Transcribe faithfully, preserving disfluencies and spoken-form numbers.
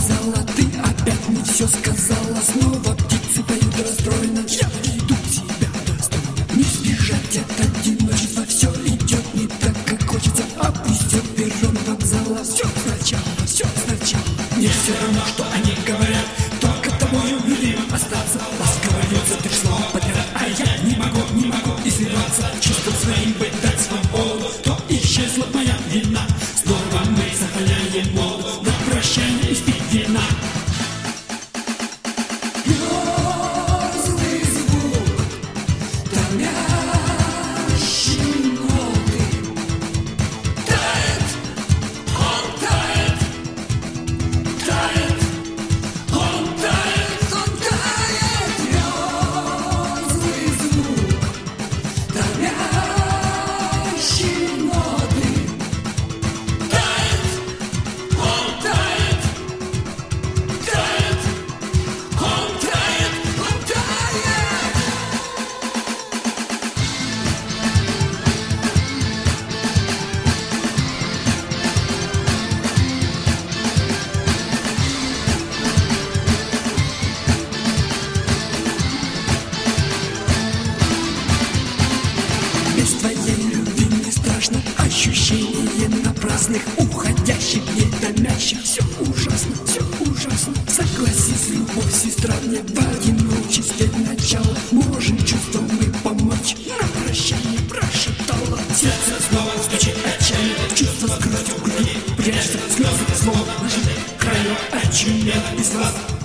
сказала, ты опять мне все сказала. Снова птицы поют расстроенно, я веду тебя достойно. Не сбежать от одиночества, все идет не так, как хочется. Опустил перрон вокзала, все сначала, все сначала. Мне все равно, что они говорят, только тобою любим остаться. Ласково льется ты снова подряд, а я не могу, не могу изливаться. Чувством своим бы дать свободу, то исчезла моя вина. Снова мы сохраняем моду, на прощание испить вина. Грозный звук, томящий ноты, тает, он тает, тает, он тает, он тает. Грозный звук, томящий ноты, тает, он тает, тает, он тает, он тает. Без твоей любви не страшно, ощущение напрасных, уходящих, не томящих. Все ужасно, все ужасно. Согласись, любовь, сестра, мне в одиночестве начало. Можем чувством мы помочь. На прощание прошептала. Сердце снова стучит отчаянно, чувство с грустью в груди прячется. Слезы снова нажили, краю очумело из глаз.